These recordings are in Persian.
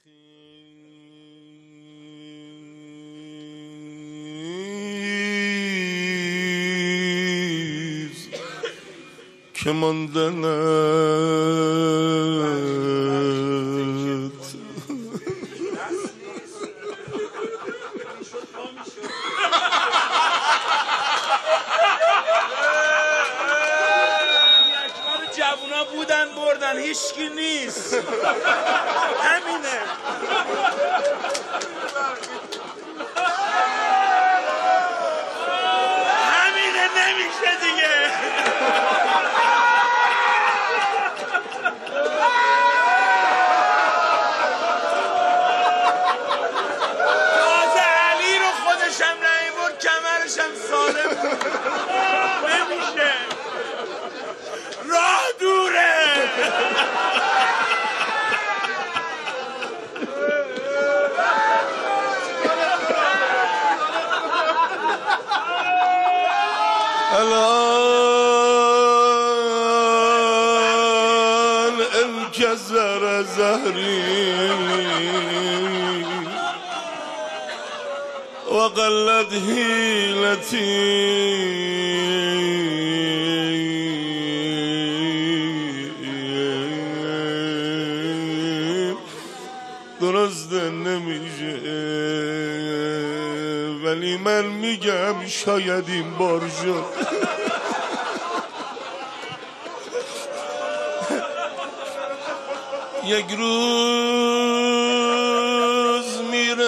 برخیز که ماندنت جوونا بودن بردن هیچکی نیست. همینه. همینه نمیشه دیگه. تازه علی رو خودشم نمیبرد کمرشم سالم نمیشه. راه دوره. الان انکسر زهری وقلت حیلتی درست نمیشه ولی من میگم شاید این بار شد. یک روز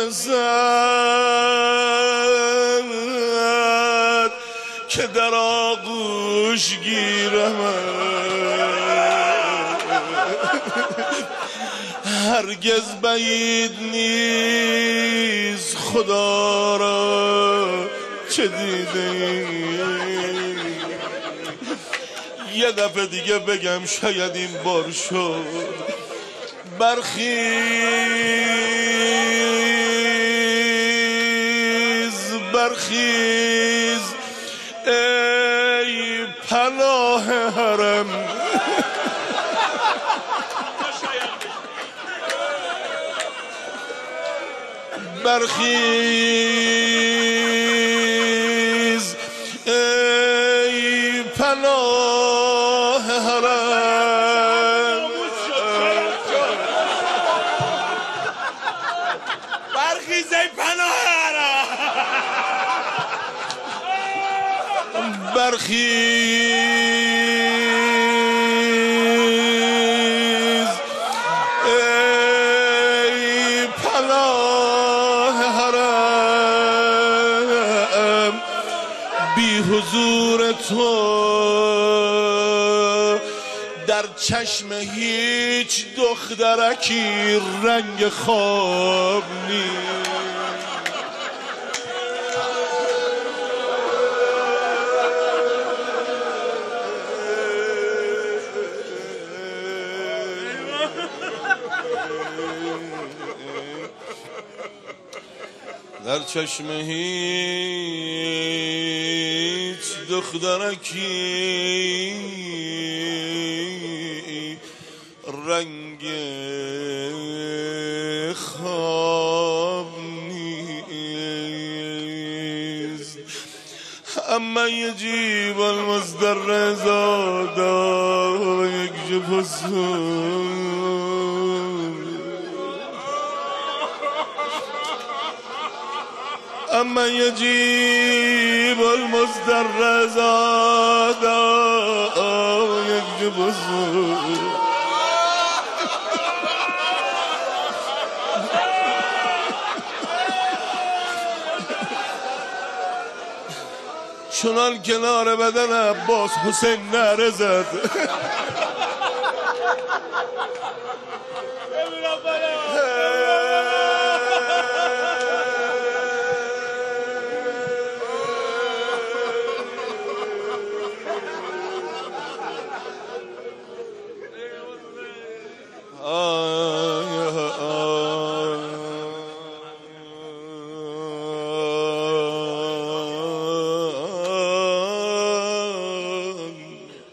میرسد که در آغوش گیرم هرگز بعید نیست خدا را چه دیده یه دفعه دیگه بگم شاید این بار شد. برخیز برخیز ای پناه حرم برخیز ای پناه حرم برخیز ای پناه حرم برخیز ای پناه حرم بی حضور تو در چشم هیچ دخترکی رنگ خواب نیست. در چشم هیچ دخترکی رنگ خواب نیست. اما یجیب المصدر زادا یکجب حسون اما یجیب المصدر زادا یکجب حسون چنان کنار بدن عباس حسین نعره زد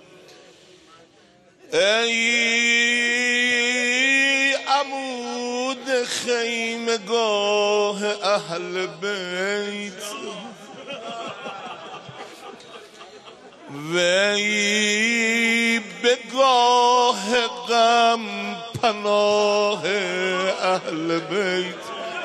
ای عمود بود خیمگاه اهل بیت وی به گاه غم پناه اهل بیت.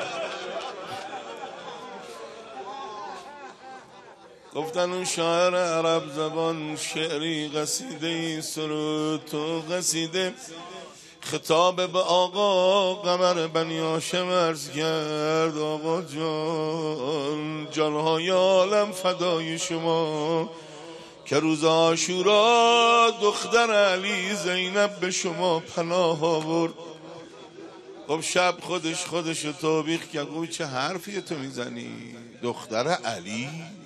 گفتن اون شاعر عرب زبان شعری قصیده سرود تو قصیده خطاب به آقا قمر بنی هاشم عرض کرد آقا جان جانهای عالم فدای شما که روز عاشورا دختر علی زینب به شما پناه آورد. خب شب خودشو توبیخ کرد. گفت چه حرفی تو میزنی دختر علی؟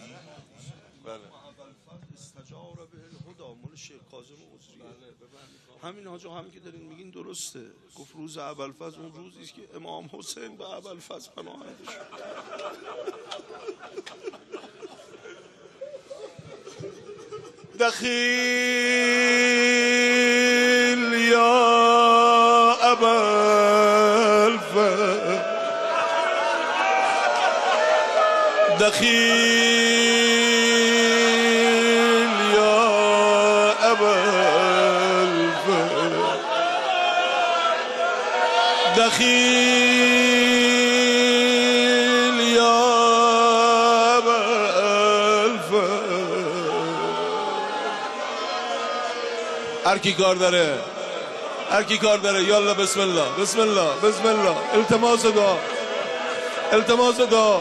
همین حاجا هم که دارین میگین درسته. گفت روز ابوالفضل اون روزی است که امام حسین به ابوالفضل پناهنده شد. دخیل یا ابوالفضل دخیل یا ابوالفضل دخیل یا ابوالفضل. هر کی کار داره یالا بسم الله بسم الله بسم الله. التماس دعا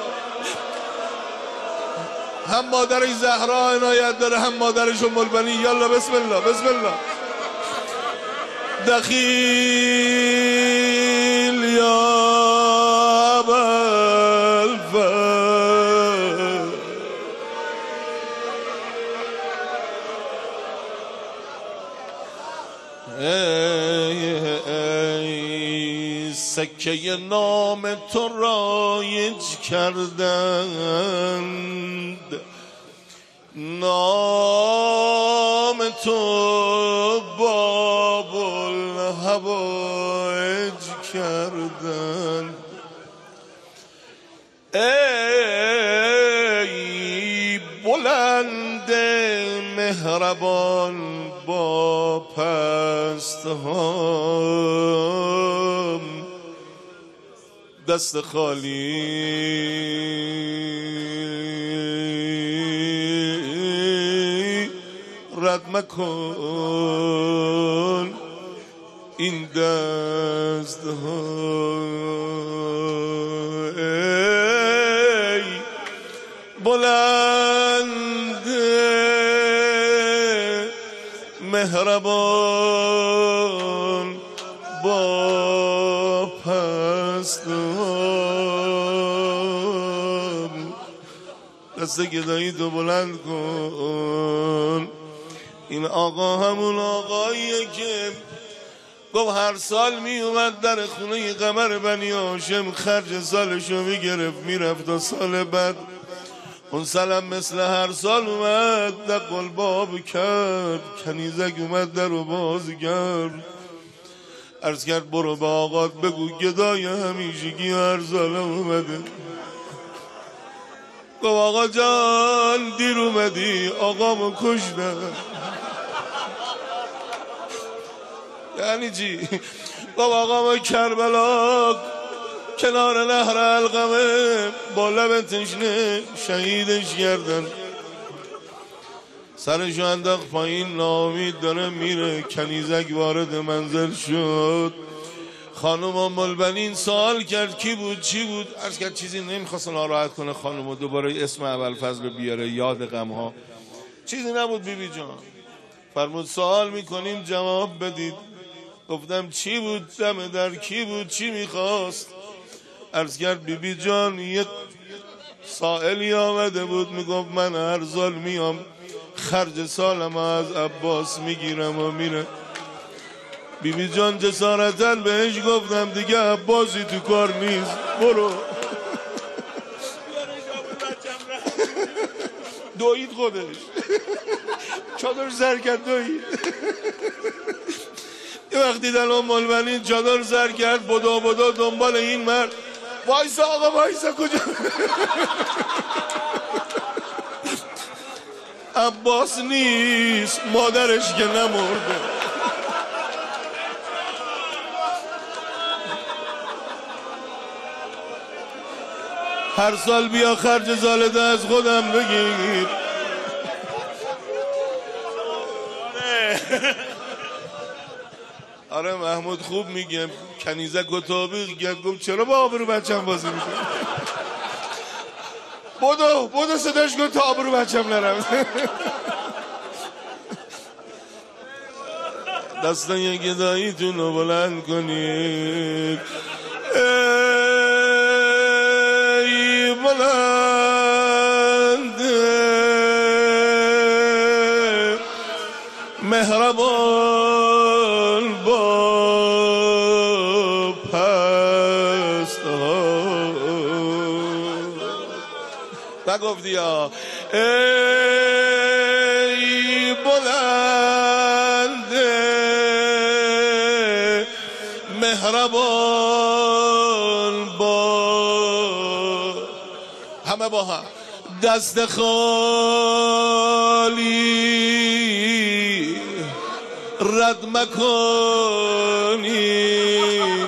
هم مادرش زهرا عنایت داره هم مادرش ام البنین. یالا بسم الله بسم الله. دخیل یا ابوالفضل ای سکه نام تو رایج کردند نام تو باب الهوایج کردند. ای بلند مهربان با پست هم دست خالی رد مکن این دست ها. ای بلند مهربان با پست دست گدایی تو بلند کن. این آقا همون آقاییه که گفت هر سال می اومد در خونه قمر بنی هاشم خرج سالشو میگرفت میرفت تا سال بعد. اون سالم مثل هر سال اومد دقل باب کرد کنیزک اومد در رو باز کرد عرض کرد برو به آقات بگو گدای همیشگی هر سال اومده. گفت آقا جان دیر اومدی آقامو کشتن. یعنی چی؟ گفت آقامو کربلا کنار نهر علقمه با لب تشنه شهیدش کردن. سرشو انداخت پایین ناامید داره میره. کنیزک وارد منزل شد. خانم ام البنین سوال کرد کی بود چی بود؟ عرض کرد چیزی نمیخواست ناراحت کنه خانمو دوباره اسم ابوالفضل بیاره یاد غمها. چیزی نبود بیبی جان. فرمود سوال میکنیم جواب بدید. گفتم چی بود دم در کی بود چی میخواست؟ عرض کرد بیبی جان یک سائلی آمده بود میگفت من هر سال میام خرج سالم از عباس میگیرم و میره. بیبی جان جسارتاً بهش گفتم دیگه عباسی تو کار نیست برو. دوید خودش چادر سر کرد دوید. یه وقتی در مولبنین چادر سر کرد، بدا دنبال این مرد. وایسا آقا وایسا، کجا؟ عباس نیست، مادرش که نمرده. هر سال بیا خرج زالده از خودم بگیر. آره محمود خوب میگه. کنیزک و تابق گفت چرا با آبرو بچم بازی میکنه؟ بدو صداش کن تا آبرو بچم نرم. دستان یک گداییتون رو بلند کنید. ای بلند مهربان با پست ها نگفتی ها. ای بلند مهربان با همه با هم دست خالی رد مکنی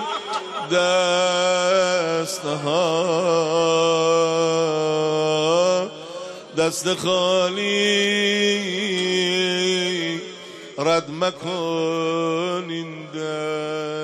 دست خالی رد مکنین